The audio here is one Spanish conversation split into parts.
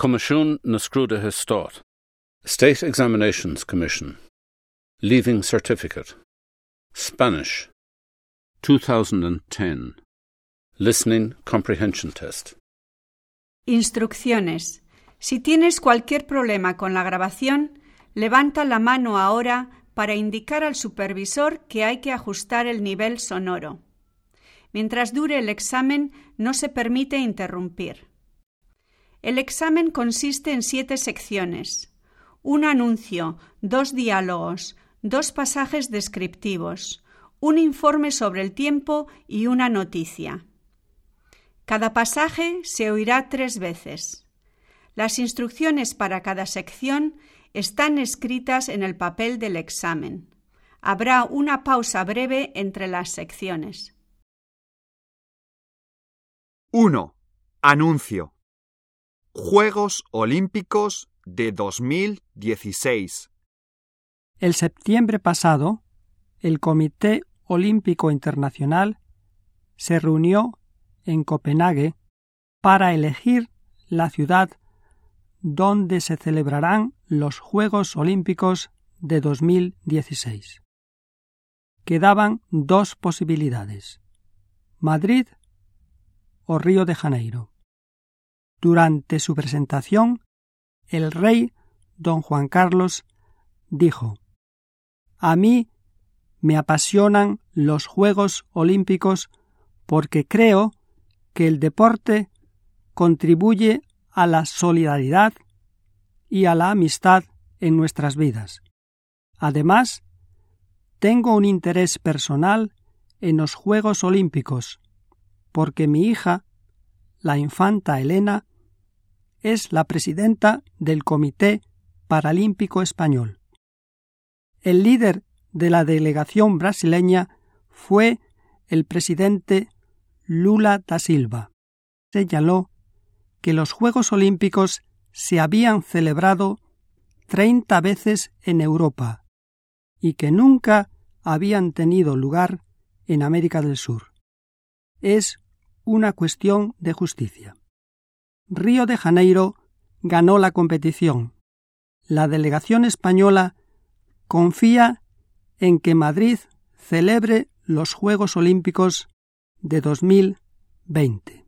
Comisiún na Scrúdatha Stát. State Examinations Commission. Leaving Certificate. Spanish. 2010. Listening Comprehension Test. Instrucciones. Si tienes cualquier problema con la grabación, levanta la mano ahora para indicar al supervisor que hay que ajustar el nivel sonoro. Mientras dure el examen, no se permite interrumpir. El examen consiste en 7 secciones: un anuncio, 2 diálogos, 2 pasajes descriptivos, un informe sobre el tiempo y una noticia. Cada pasaje se oirá 3 veces. Las instrucciones para cada sección están escritas en el papel del examen. Habrá una pausa breve entre las secciones. 1. Anuncio. Juegos Olímpicos de 2016. El septiembre pasado, el Comité Olímpico Internacional se reunió en Copenhague para elegir la ciudad donde se celebrarán los Juegos Olímpicos de 2016. Quedaban 2 posibilidades: Madrid o Río de Janeiro. Durante su presentación, el rey don Juan Carlos dijo: «A mí me apasionan los Juegos Olímpicos porque creo que el deporte contribuye a la solidaridad y a la amistad en nuestras vidas. Además, tengo un interés personal en los Juegos Olímpicos porque mi hija, la infanta Elena, es la presidenta del Comité Paralímpico Español». El líder de la delegación brasileña fue el presidente Lula da Silva. Señaló que los Juegos Olímpicos se habían celebrado 30 veces en Europa y que nunca habían tenido lugar en América del Sur. Es una cuestión de justicia. Río de Janeiro ganó la competición. La delegación española confía en que Madrid celebre los Juegos Olímpicos de 2020.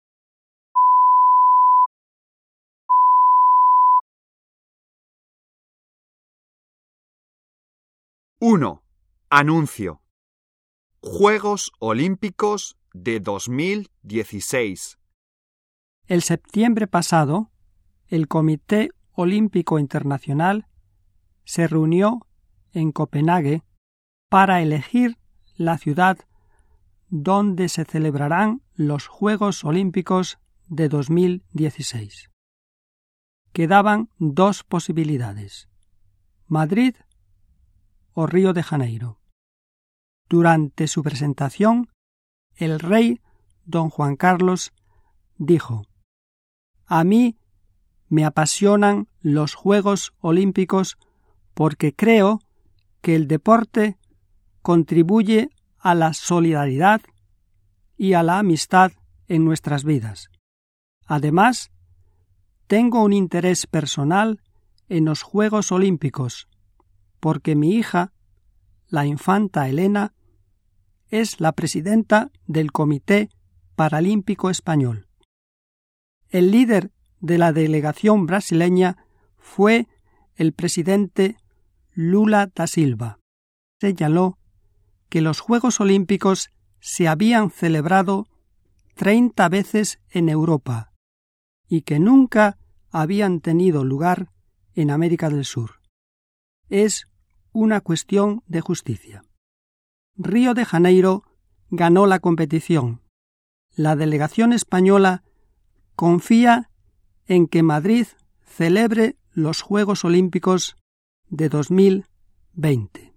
¡1! Anuncio. Juegos Olímpicos de 2016. El septiembre pasado, el Comité Olímpico Internacional se reunió en Copenhague para elegir la ciudad donde se celebrarán los Juegos Olímpicos de 2016. Quedaban 2 posibilidades: Madrid o Río de Janeiro. Durante su presentación, el rey don Juan Carlos dijo: «A mí me apasionan los Juegos Olímpicos porque creo que el deporte contribuye a la solidaridad y a la amistad en nuestras vidas. Además, tengo un interés personal en los Juegos Olímpicos porque mi hija, la infanta Elena, es la presidenta del Comité Paralímpico Español». El líder de la delegación brasileña fue el presidente Lula da Silva. Señaló que los Juegos Olímpicos se habían celebrado 30 veces en Europa y que nunca habían tenido lugar en América del Sur. Es una cuestión de justicia. Río de Janeiro ganó la competición. La delegación española confía en que Madrid celebre los Juegos Olímpicos de 2020.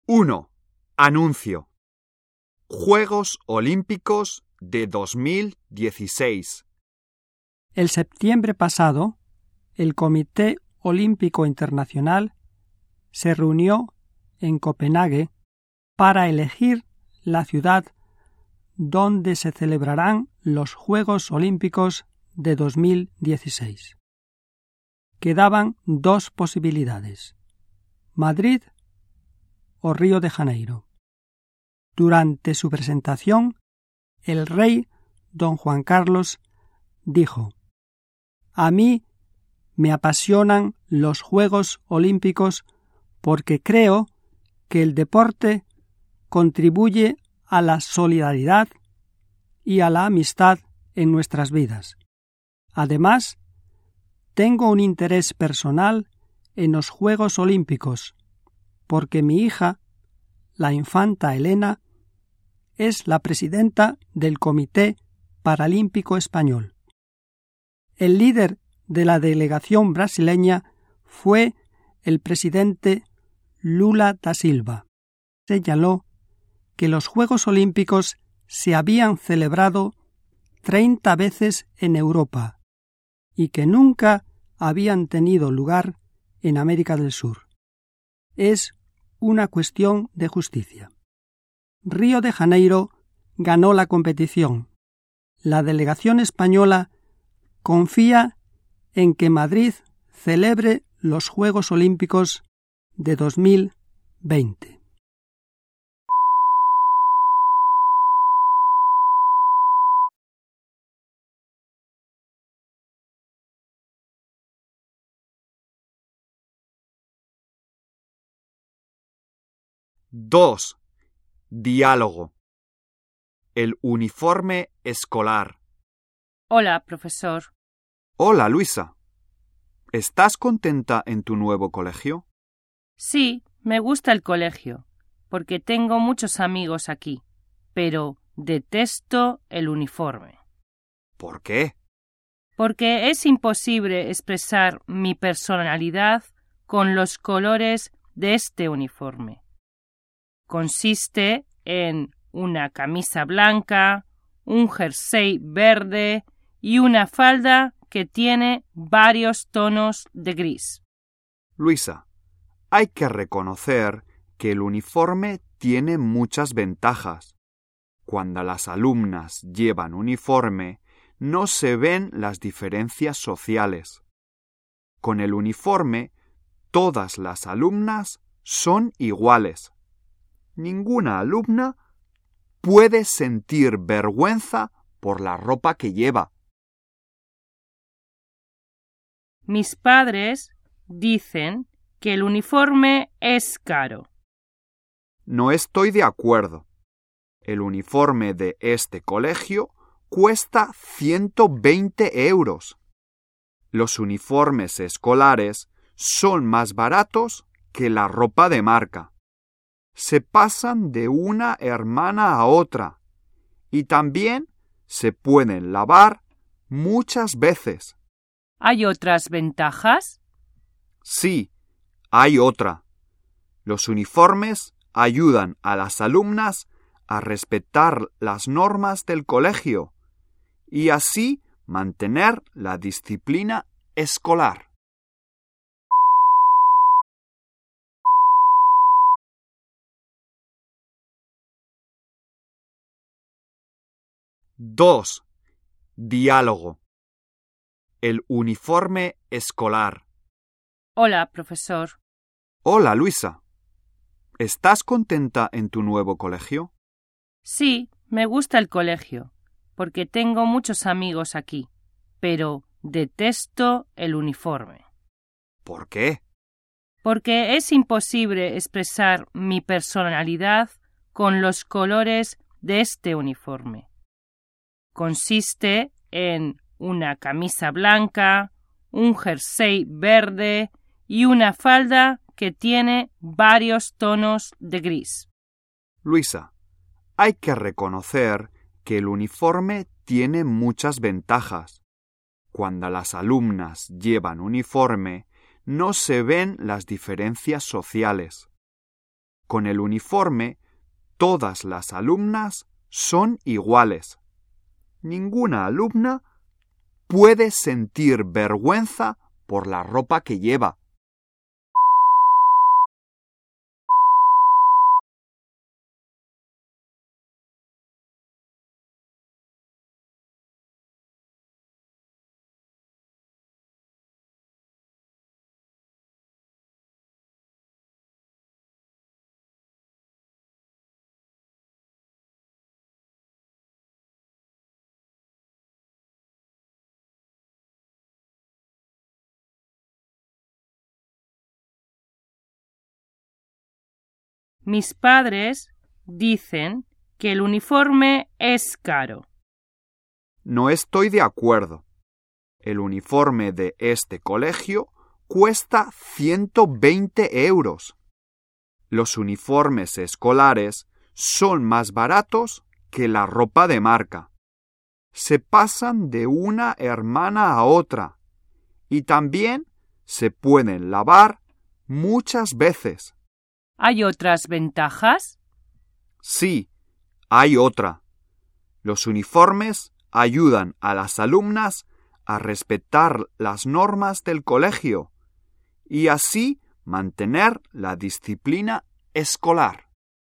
1. Anuncio. Juegos Olímpicos de 2016. El septiembre pasado, el Comité Olímpico Internacional se reunió en Copenhague para elegir la ciudad donde se celebrarán los Juegos Olímpicos de 2016. Quedaban dos posibilidades: Madrid o Río de Janeiro. Durante su presentación, el rey don Juan Carlos dijo: «A mí me apasionan los Juegos Olímpicos porque creo que el deporte contribuye a la solidaridad y a la amistad en nuestras vidas. Además, tengo un interés personal en los Juegos Olímpicos porque mi hija, la infanta Elena, es la presidenta del Comité Paralímpico Español». El líder de la delegación brasileña fue el presidente Lula da Silva. Señaló que los Juegos Olímpicos se habían celebrado 30 veces en Europa y que nunca habían tenido lugar en América del Sur. Es una cuestión de justicia. Río de Janeiro ganó la competición. La delegación española confía en que Madrid celebre los Juegos Olímpicos de 2020. Dos. Diálogo. El uniforme escolar. Hola, profesor. Hola, Luisa. ¿Estás contenta en tu nuevo colegio? Sí, me gusta el colegio, porque tengo muchos amigos aquí, pero detesto el uniforme. ¿Por qué? Porque es imposible expresar mi personalidad con los colores de este uniforme. Consiste en una camisa blanca, un jersey verde y una falda que tiene varios tonos de gris. Luisa, hay que reconocer que el uniforme tiene muchas ventajas. Cuando las alumnas llevan uniforme, no se ven las diferencias sociales. Con el uniforme, todas las alumnas son iguales. Ninguna alumna puede sentir vergüenza por la ropa que lleva. Mis padres dicen que el uniforme es caro. No estoy de acuerdo. El uniforme de este colegio cuesta 120 euros. Los uniformes escolares son más baratos que la ropa de marca. Se pasan de una hermana a otra y también se pueden lavar muchas veces. ¿Hay otras ventajas? Sí, hay otra. Los uniformes ayudan a las alumnas a respetar las normas del colegio y así mantener la disciplina escolar. Dos. Diálogo. El uniforme escolar. Hola, profesor. Hola, Luisa. ¿Estás contenta en tu nuevo colegio? Sí, me gusta el colegio, porque tengo muchos amigos aquí, pero detesto el uniforme. ¿Por qué? Porque es imposible expresar mi personalidad con los colores de este uniforme. Consiste en una camisa blanca, un jersey verde y una falda que tiene varios tonos de gris. Luisa, hay que reconocer que el uniforme tiene muchas ventajas. Cuando las alumnas llevan uniforme, no se ven las diferencias sociales. Con el uniforme, todas las alumnas son iguales. Ninguna alumna puede sentir vergüenza por la ropa que lleva. Mis padres dicen que el uniforme es caro. No estoy de acuerdo. El uniforme de este colegio cuesta 120 euros. Los uniformes escolares son más baratos que la ropa de marca. Se pasan de una hermana a otra y también se pueden lavar muchas veces. ¿Hay otras ventajas? Sí, hay otra. Los uniformes ayudan a las alumnas a respetar las normas del colegio y así mantener la disciplina escolar.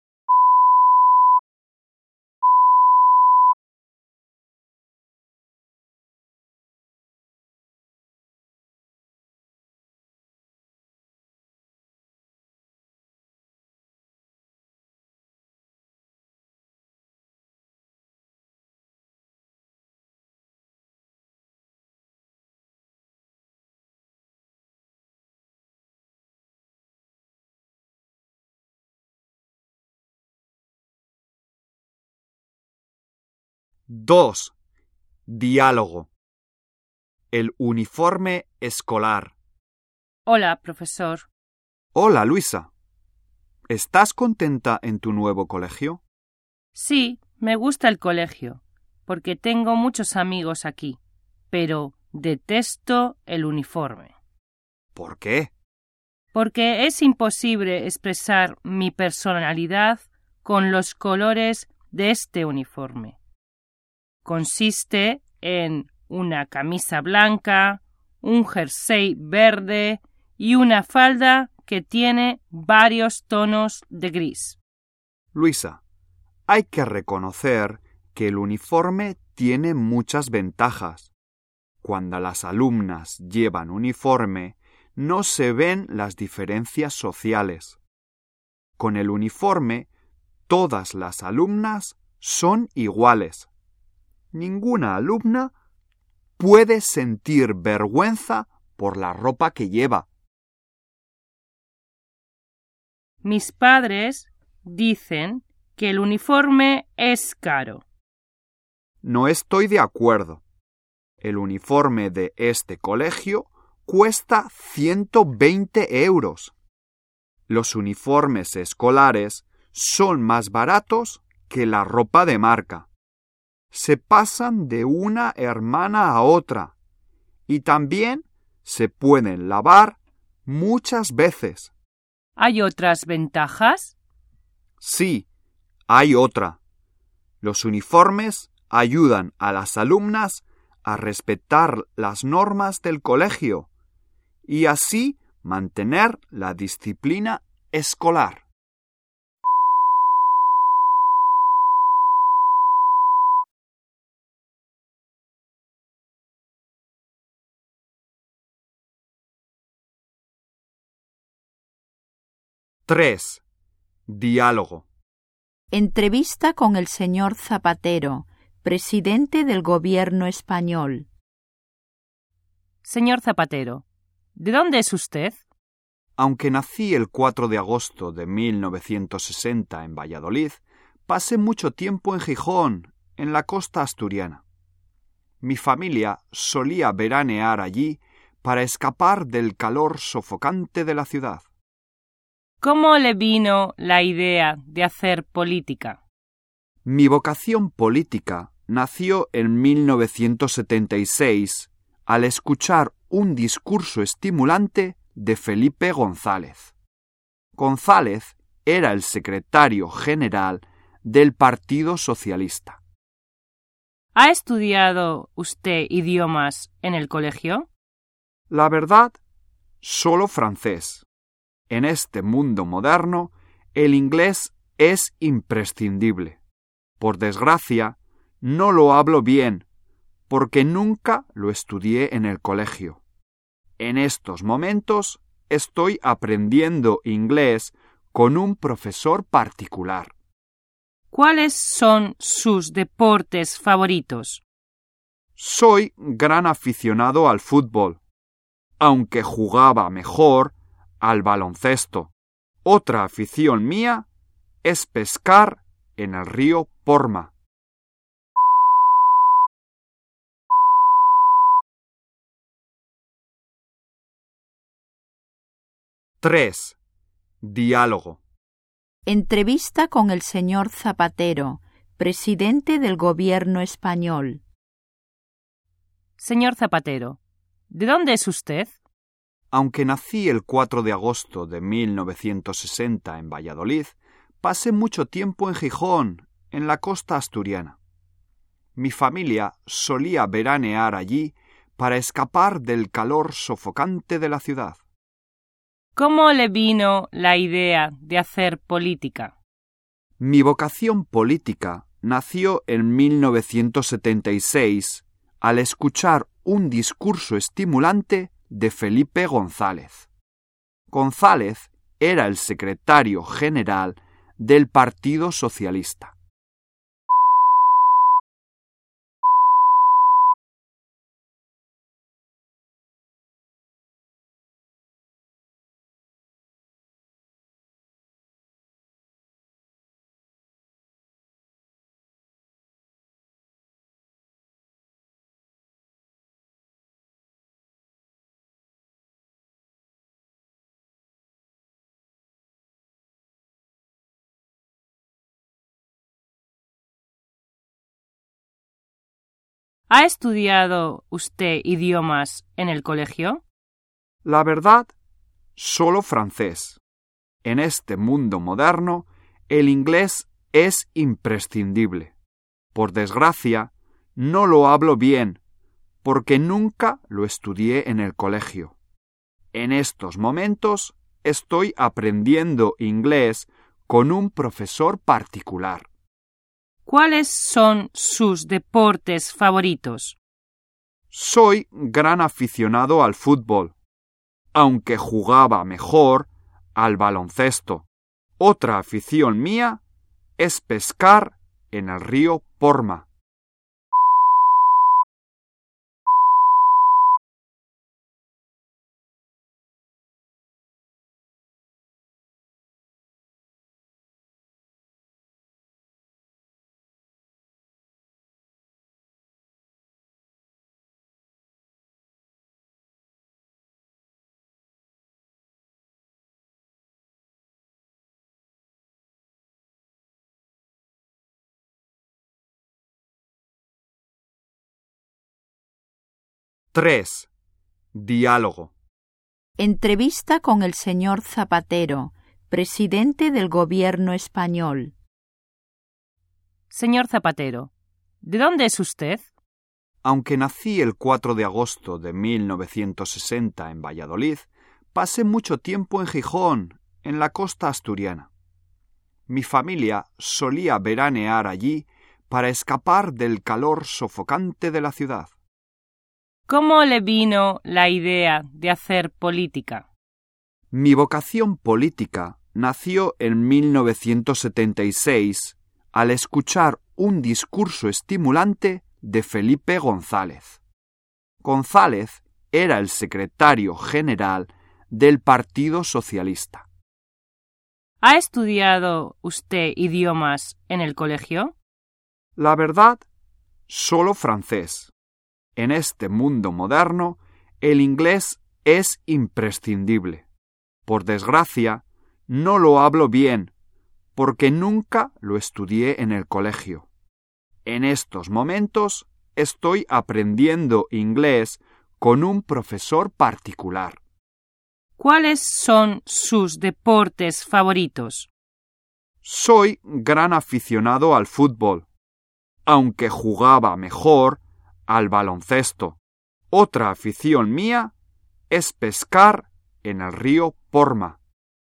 Dos. Diálogo. El uniforme escolar. Hola, profesor. Hola, Luisa. ¿Estás contenta en tu nuevo colegio? Sí, me gusta el colegio, porque tengo muchos amigos aquí, pero detesto el uniforme. ¿Por qué? Porque es imposible expresar mi personalidad con los colores de este uniforme. Consiste en una camisa blanca, un jersey verde y una falda que tiene varios tonos de gris. Luisa, hay que reconocer que el uniforme tiene muchas ventajas. Cuando las alumnas llevan uniforme, no se ven las diferencias sociales. Con el uniforme, todas las alumnas son iguales. Ninguna alumna puede sentir vergüenza por la ropa que lleva. Mis padres dicen que el uniforme es caro. No estoy de acuerdo. El uniforme de este colegio cuesta 120 euros. Los uniformes escolares son más baratos que la ropa de marca. Se pasan de una hermana a otra y también se pueden lavar muchas veces. ¿Hay otras ventajas? Sí, hay otra. Los uniformes ayudan a las alumnas a respetar las normas del colegio y así mantener la disciplina escolar. Tres. Diálogo. Entrevista con el señor Zapatero, presidente del gobierno español. Señor Zapatero, ¿de dónde es usted? Aunque nací el 4 de agosto de 1960 en Valladolid, pasé mucho tiempo en Gijón, en la costa asturiana. Mi familia solía veranear allí para escapar del calor sofocante de la ciudad. ¿Cómo le vino la idea de hacer política? Mi vocación política nació en 1976 al escuchar un discurso estimulante de Felipe González. González era el secretario general del Partido Socialista. ¿Ha estudiado usted idiomas en el colegio? La verdad, solo francés. En este mundo moderno, el inglés es imprescindible. Por desgracia, no lo hablo bien, porque nunca lo estudié en el colegio. En estos momentos estoy aprendiendo inglés con un profesor particular. ¿Cuáles son sus deportes favoritos? Soy gran aficionado al fútbol, aunque jugaba mejor al baloncesto. Otra afición mía es pescar en el río Porma. 3. Diálogo. Entrevista con el señor Zapatero, presidente del gobierno español. Señor Zapatero, ¿de dónde es usted? Aunque nací el 4 de agosto de 1960 en Valladolid, pasé mucho tiempo en Gijón, en la costa asturiana. Mi familia solía veranear allí para escapar del calor sofocante de la ciudad. ¿Cómo le vino la idea de hacer política? Mi vocación política nació en 1976 al escuchar un discurso estimulante de Felipe González. González era el secretario general del Partido Socialista. ¿Ha estudiado usted idiomas en el colegio? La verdad, solo francés. En este mundo moderno, el inglés es imprescindible. Por desgracia, no lo hablo bien, porque nunca lo estudié en el colegio. En estos momentos estoy aprendiendo inglés con un profesor particular. ¿Cuáles son sus deportes favoritos? Soy gran aficionado al fútbol, aunque jugaba mejor al baloncesto. Otra afición mía es pescar en el río Porma. 3. Diálogo. Entrevista con el señor Zapatero, presidente del gobierno español. Señor Zapatero, ¿de dónde es usted? Aunque nací el 4 de agosto de 1960 en Valladolid, pasé mucho tiempo en Gijón, en la costa asturiana. Mi familia solía veranear allí para escapar del calor sofocante de la ciudad. ¿Cómo le vino la idea de hacer política? Mi vocación política nació en 1976 al escuchar un discurso estimulante de Felipe González. González era el secretario general del Partido Socialista. ¿Ha estudiado usted idiomas en el colegio? La verdad, solo francés. En este mundo moderno, el inglés es imprescindible. Por desgracia, no lo hablo bien, porque nunca lo estudié en el colegio. En estos momentos estoy aprendiendo inglés con un profesor particular. ¿Cuáles son sus deportes favoritos? Soy gran aficionado al fútbol, aunque jugaba mejor al baloncesto. Otra afición mía es pescar en el río Porma.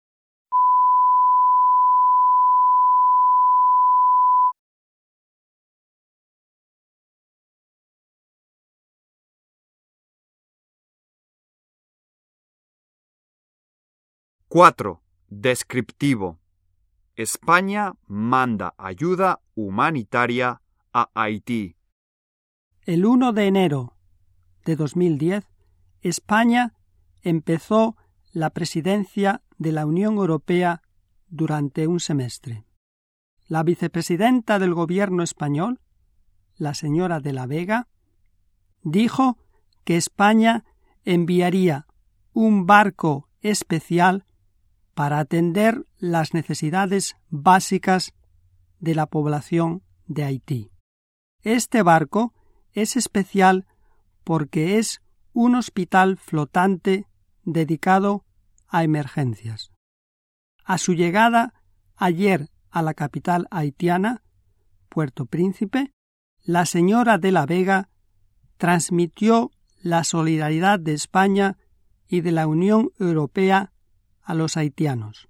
Cuatro. Descriptivo. España manda ayuda humanitaria a Haití. El 1 de enero de 2010, España empezó la presidencia de la Unión Europea durante un semestre. La vicepresidenta del Gobierno español, la señora de la Vega, dijo que España enviaría un barco especial para atender las necesidades básicas de la población de Haití. Este barco es especial porque es un hospital flotante dedicado a emergencias. A su llegada ayer a la capital haitiana, Puerto Príncipe, la señora de la Vega transmitió la solidaridad de España y de la Unión Europea a los haitianos.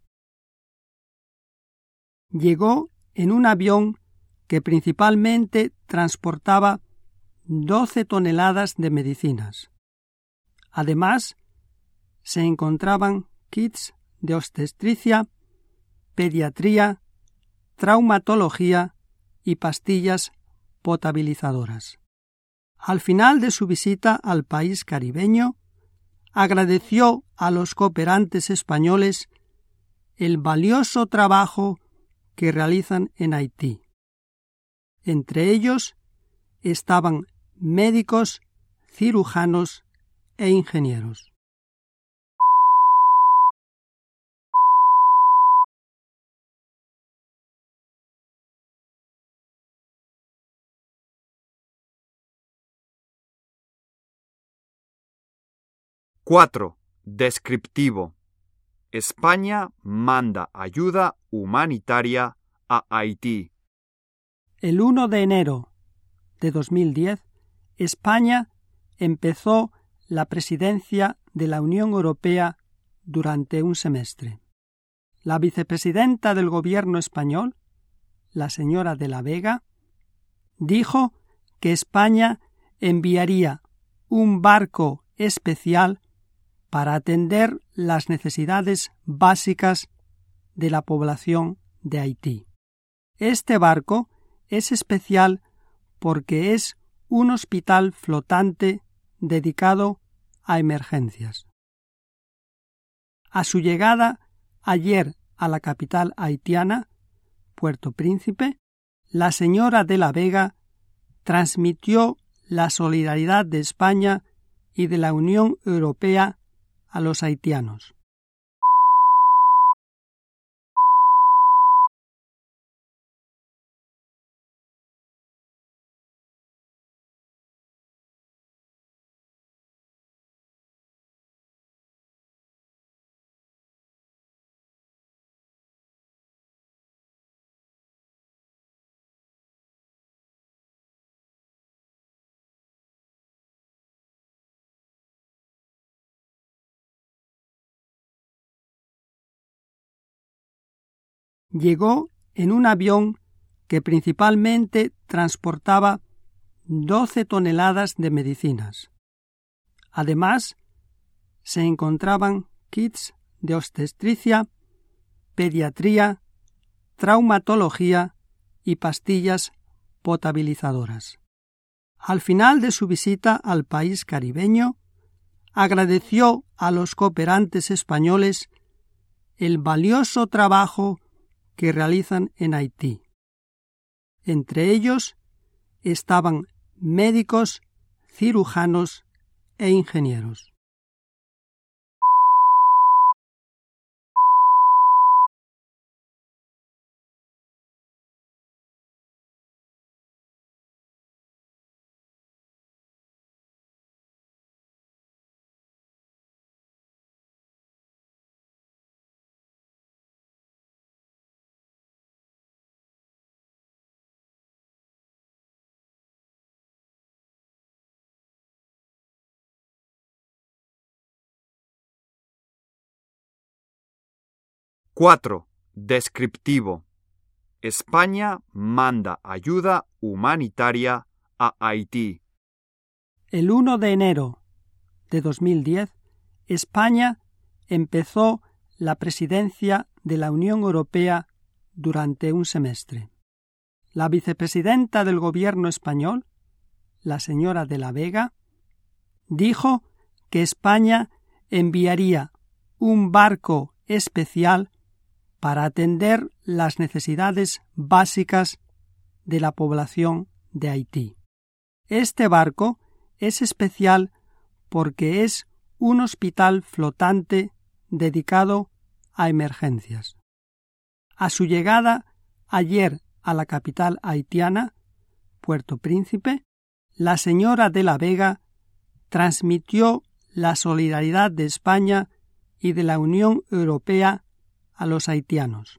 Llegó en un avión que principalmente transportaba 12 toneladas de medicinas. Además, se encontraban kits de obstetricia, pediatría, traumatología y pastillas potabilizadoras. Al final de su visita al país caribeño, agradeció a los cooperantes españoles el valioso trabajo que realizan en Haití. Entre ellos estaban médicos, cirujanos e ingenieros. Cuatro. Descriptivo. España manda ayuda humanitaria a Haití. El 1 de enero de 2010, España empezó la presidencia de la Unión Europea durante un semestre. La vicepresidenta del Gobierno español, la señora de la Vega, dijo que España enviaría un barco especial para atender las necesidades básicas de la población de Haití. Este barco es especial porque es un hospital flotante dedicado a emergencias. A su llegada ayer a la capital haitiana, Puerto Príncipe, la señora de la Vega transmitió la solidaridad de España y de la Unión Europea a los haitianos. Llegó en un avión que principalmente transportaba 12 toneladas de medicinas. Además, se encontraban kits de obstetricia, pediatría, traumatología y pastillas potabilizadoras. Al final de su visita al país caribeño, agradeció a los cooperantes españoles el valioso trabajo que realizan en Haití. Entre ellos estaban médicos, cirujanos e ingenieros. 4. Descriptivo. España manda ayuda humanitaria a Haití. El 1 de enero de 2010, España empezó la presidencia de la Unión Europea durante un semestre. La vicepresidenta del Gobierno español, la señora de la Vega, dijo que España enviaría un barco especial para atender las necesidades básicas de la población de Haití. Este barco es especial porque es un hospital flotante dedicado a emergencias. A su llegada ayer a la capital haitiana, Puerto Príncipe, la señora de la Vega transmitió la solidaridad de España y de la Unión Europea a los haitianos.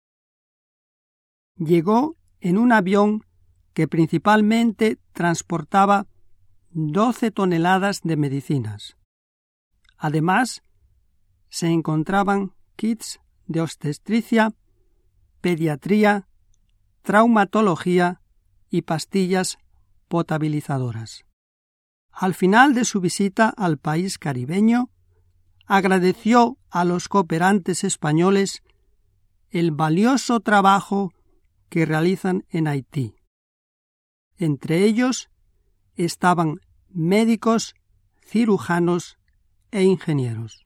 Llegó en un avión que principalmente transportaba 12 toneladas de medicinas. Además, se encontraban kits de obstetricia, pediatría, traumatología y pastillas potabilizadoras. Al final de su visita al país caribeño, agradeció a los cooperantes españoles el valioso trabajo que realizan en Haití. Entre ellos estaban médicos, cirujanos e ingenieros.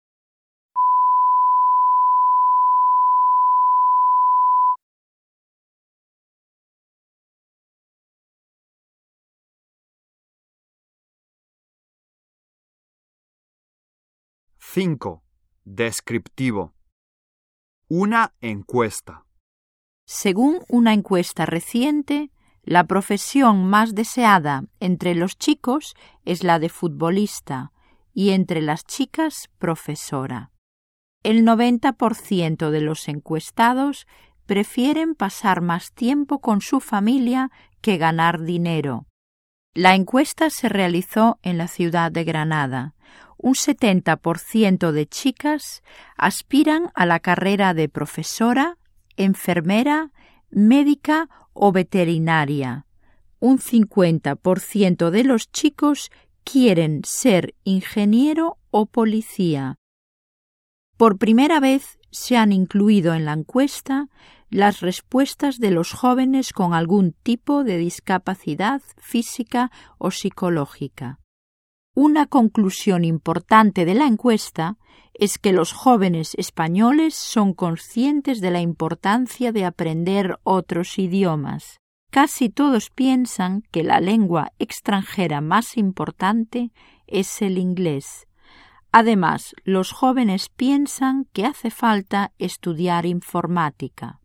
Cinco. Descriptivo. Una encuesta. Según una encuesta reciente, la profesión más deseada entre los chicos es la de futbolista y entre las chicas profesora. El 90% de los encuestados prefieren pasar más tiempo con su familia que ganar dinero. La encuesta se realizó en la ciudad de Granada. Un 70% de chicas aspiran a la carrera de profesora, enfermera, médica o veterinaria. Un 50% de los chicos quieren ser ingeniero o policía. Por primera vez se han incluido en la encuesta las respuestas de los jóvenes con algún tipo de discapacidad física o psicológica. Una conclusión importante de la encuesta es que los jóvenes españoles son conscientes de la importancia de aprender otros idiomas. Casi todos piensan que la lengua extranjera más importante es el inglés. Además, los jóvenes piensan que hace falta estudiar informática.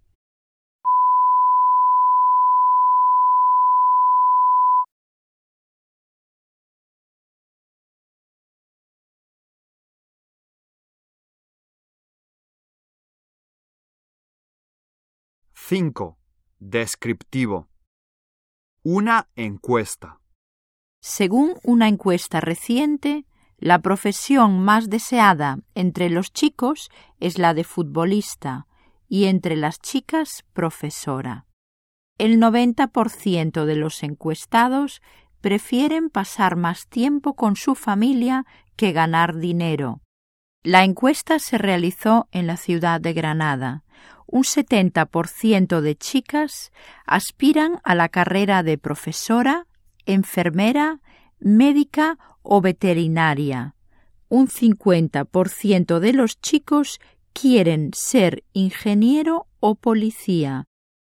Cinco. Descriptivo. Una encuesta. Según una encuesta reciente, la profesión más deseada entre los chicos es la de futbolista y entre las chicas profesora. El 90% de los encuestados prefieren pasar más tiempo con su familia que ganar dinero. La encuesta se realizó en la ciudad de Granada. Un 70% de chicas aspiran a la carrera de profesora, enfermera, médica o veterinaria. Un 50% de los chicos quieren ser ingeniero o policía.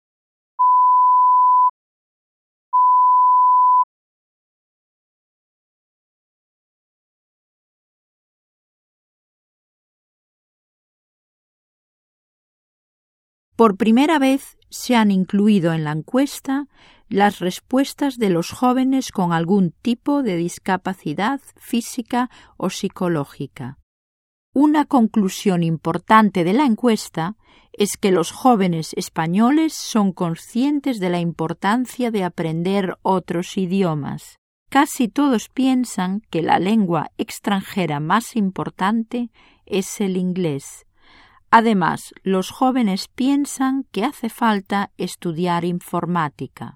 Por primera vez se han incluido en la encuesta las respuestas de los jóvenes con algún tipo de discapacidad física o psicológica. Una conclusión importante de la encuesta es que los jóvenes españoles son conscientes de la importancia de aprender otros idiomas. Casi todos piensan que la lengua extranjera más importante es el inglés. Además, los jóvenes piensan que hace falta estudiar informática.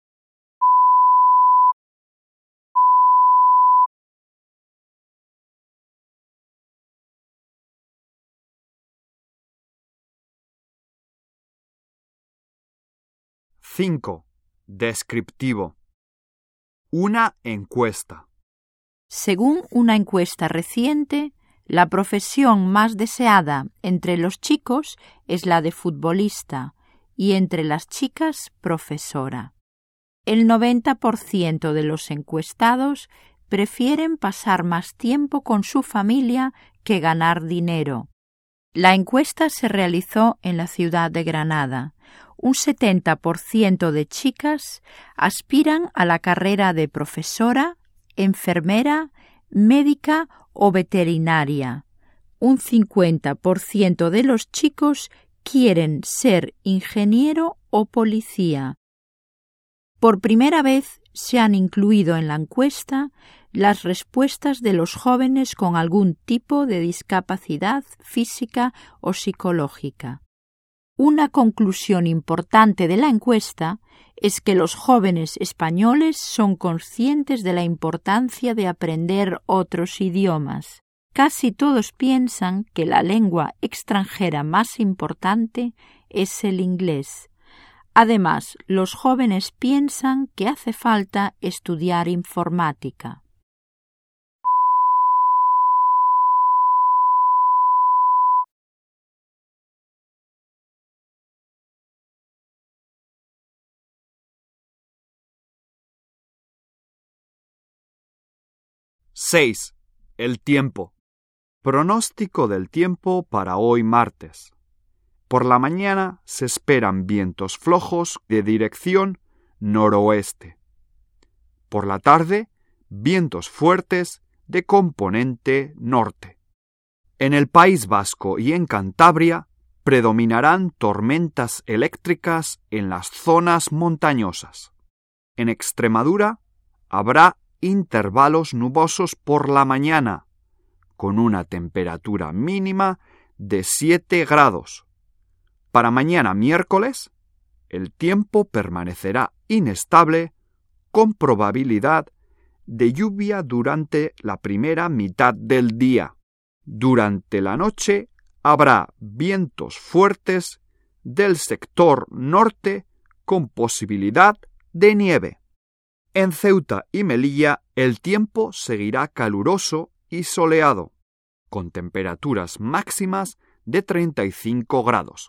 Cinco. Descriptivo. Una encuesta. Según una encuesta reciente, la profesión más deseada entre los chicos es la de futbolista y entre las chicas profesora. El 90% de los encuestados prefieren pasar más tiempo con su familia que ganar dinero. La encuesta se realizó en la ciudad de Granada. Un 70% de chicas aspiran a la carrera de profesora, enfermera, médica o veterinaria. Un 50% de los chicos quieren ser ingeniero o policía. Por primera vez se han incluido en la encuesta las respuestas de los jóvenes con algún tipo de discapacidad física o psicológica. Una conclusión importante de la encuesta es que los jóvenes españoles son conscientes de la importancia de aprender otros idiomas. Casi todos piensan que la lengua extranjera más importante es el inglés. Además, los jóvenes piensan que hace falta estudiar informática. Seis. El tiempo. Pronóstico del tiempo para hoy martes. Por la mañana se esperan vientos flojos de dirección noroeste. Por la tarde, vientos fuertes de componente norte. En el País Vasco y en Cantabria predominarán tormentas eléctricas en las zonas montañosas. En Extremadura habrá intervalos nubosos por la mañana, con una temperatura mínima de 7 grados. Para mañana miércoles, el tiempo permanecerá inestable con probabilidad de lluvia durante la primera mitad del día. Durante la noche habrá vientos fuertes del sector norte con posibilidad de nieve. En Ceuta y Melilla el tiempo seguirá caluroso y soleado, con temperaturas máximas de 35 grados.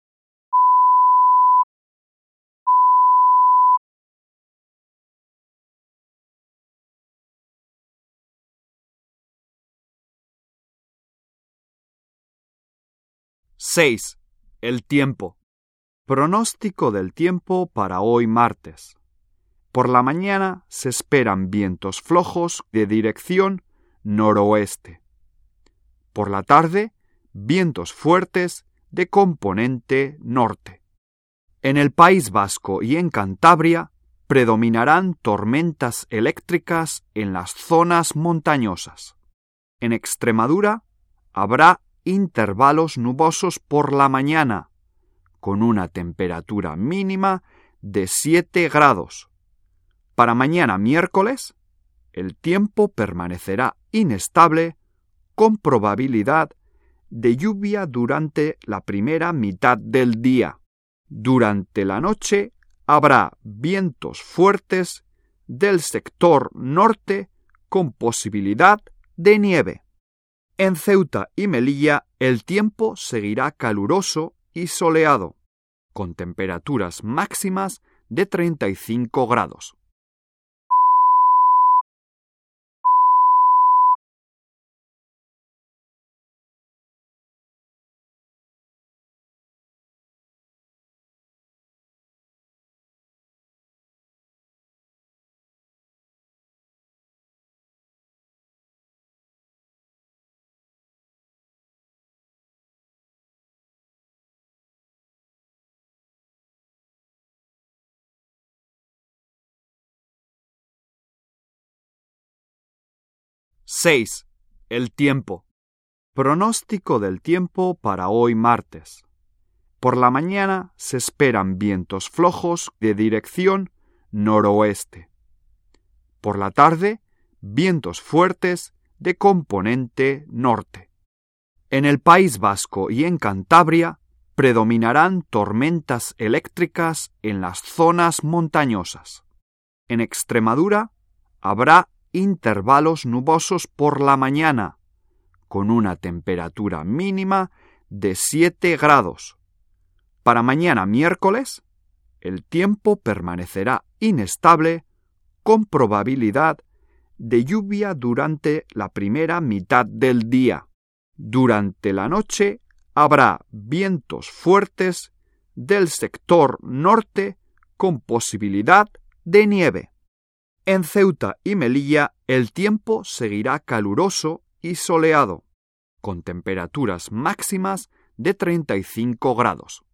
Seis. El tiempo. Pronóstico del tiempo para hoy martes. Por la mañana se esperan vientos flojos de dirección noroeste. Por la tarde, vientos fuertes de componente norte. En el País Vasco y en Cantabria predominarán tormentas eléctricas en las zonas montañosas. En Extremadura habrá intervalos nubosos por la mañana, con una temperatura mínima de 7 grados. Para mañana miércoles, el tiempo permanecerá inestable con probabilidad de lluvia durante la primera mitad del día. Durante la noche habrá vientos fuertes del sector norte con posibilidad de nieve. En Ceuta y Melilla el tiempo seguirá caluroso y soleado, con temperaturas máximas de 35 grados. Seis. El tiempo. Pronóstico del tiempo para hoy martes. Por la mañana se esperan vientos flojos de dirección noroeste. Por la tarde, vientos fuertes de componente norte. En el País Vasco y en Cantabria predominarán tormentas eléctricas en las zonas montañosas. En Extremadura habrá intervalos nubosos por la mañana, con una temperatura mínima de 7 grados. Para mañana miércoles, el tiempo permanecerá inestable con probabilidad de lluvia durante la primera mitad del día. Durante la noche habrá vientos fuertes del sector norte con posibilidad de nieve. En Ceuta y Melilla el tiempo seguirá caluroso y soleado, con temperaturas máximas de 35 grados.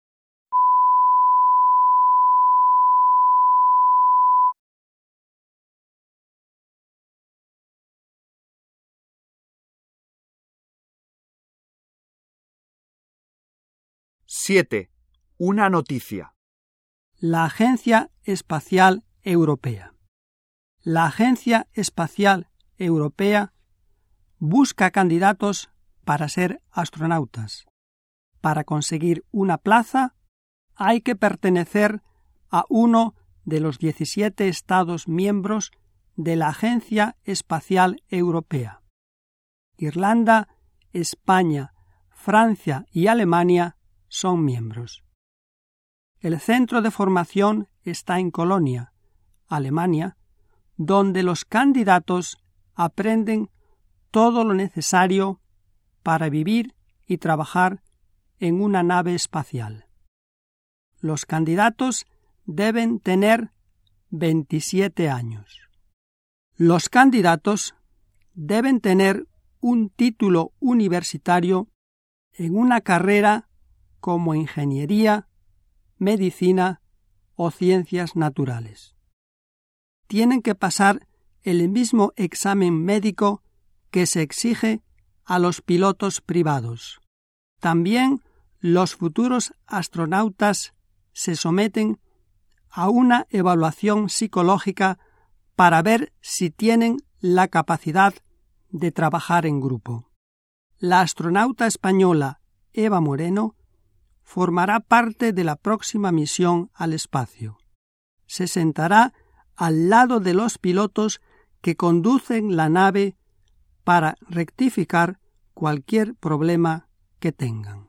¡7! Una noticia. La Agencia Espacial Europea. La Agencia Espacial Europea busca candidatos para ser astronautas. Para conseguir una plaza hay que pertenecer a uno de los 17 Estados miembros de la Agencia Espacial Europea. Irlanda, España, Francia y Alemania son miembros. El centro de formación está en Colonia, Alemania, donde los candidatos aprenden todo lo necesario para vivir y trabajar en una nave espacial. Los candidatos deben tener 27 años. Los candidatos deben tener un título universitario en una carrera como ingeniería, medicina o ciencias naturales. Tienen que pasar el mismo examen médico que se exige a los pilotos privados. También los futuros astronautas se someten a una evaluación psicológica para ver si tienen la capacidad de trabajar en grupo. La astronauta española Eva Moreno formará parte de la próxima misión al espacio. Se sentará al lado de los pilotos que conducen la nave para rectificar cualquier problema que tengan.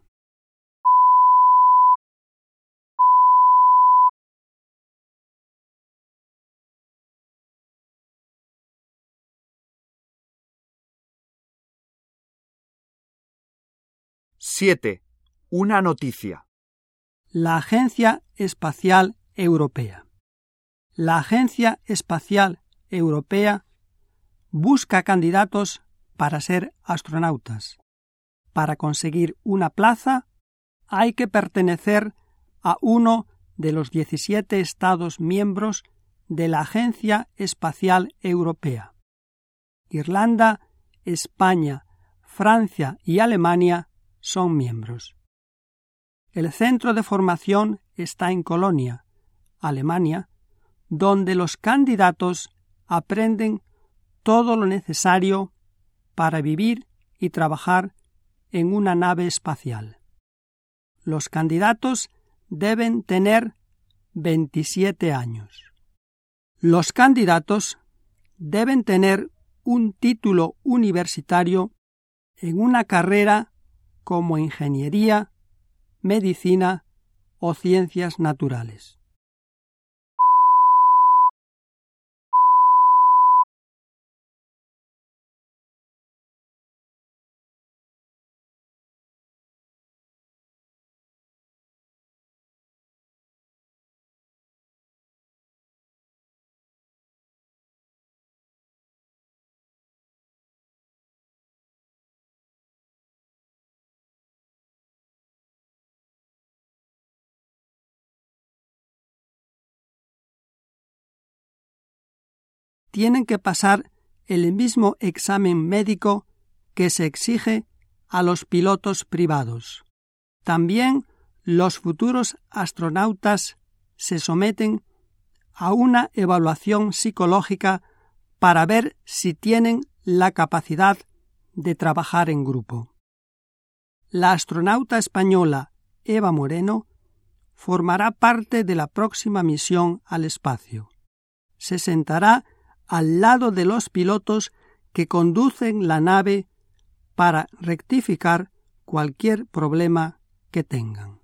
¡7! Una noticia. La Agencia Espacial Europea. La Agencia Espacial Europea busca candidatos para ser astronautas. Para conseguir una plaza hay que pertenecer a uno de los 17 Estados miembros de la Agencia Espacial Europea. Irlanda, España, Francia y Alemania son miembros. El centro de formación está en Colonia, Alemania, donde los candidatos aprenden todo lo necesario para vivir y trabajar en una nave espacial. Los candidatos deben tener 27 años. Los candidatos deben tener un título universitario en una carrera como ingeniería, medicina o ciencias naturales. Tienen que pasar el mismo examen médico que se exige a los pilotos privados. También los futuros astronautas se someten a una evaluación psicológica para ver si tienen la capacidad de trabajar en grupo. La astronauta española Eva Moreno formará parte de la próxima misión al espacio. Se sentará al lado de los pilotos que conducen la nave para rectificar cualquier problema que tengan.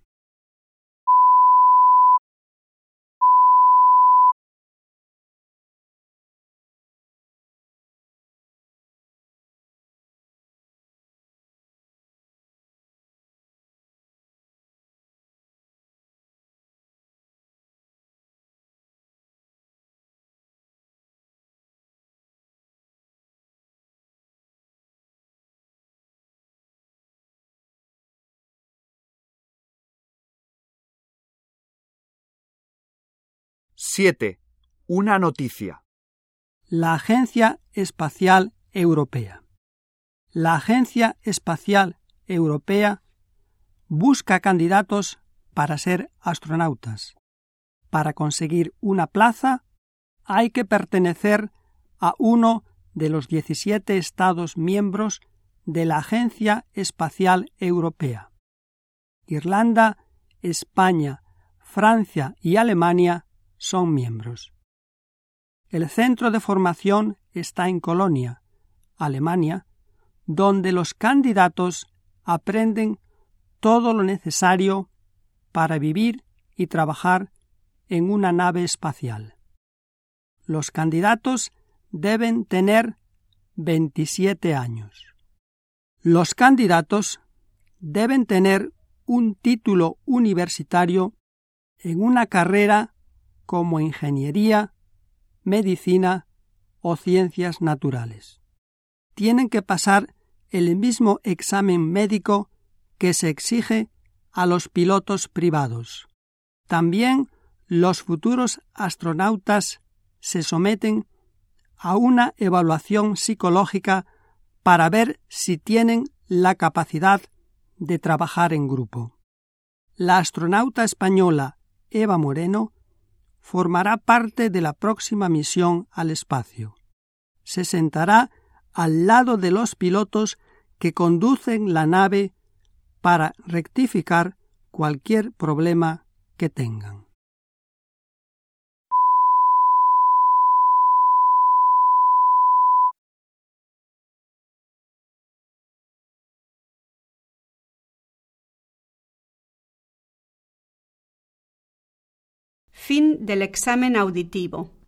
Siete. Una noticia. La Agencia Espacial Europea. La Agencia Espacial Europea busca candidatos para ser astronautas. Para conseguir una plaza hay que pertenecer a uno de los 17 Estados miembros de la Agencia Espacial Europea. Irlanda, España, Francia y Alemania son miembros. El centro de formación está en Colonia, Alemania, donde los candidatos aprenden todo lo necesario para vivir y trabajar en una nave espacial. Los candidatos deben tener 27 años. Los candidatos deben tener un título universitario en una carrera como ingeniería, medicina o ciencias naturales. Tienen que pasar el mismo examen médico que se exige a los pilotos privados. También los futuros astronautas se someten a una evaluación psicológica para ver si tienen la capacidad de trabajar en grupo. La astronauta española Eva Moreno formará parte de la próxima misión al espacio. Se sentará al lado de los pilotos que conducen la nave para rectificar cualquier problema que tengan. Fin del examen auditivo.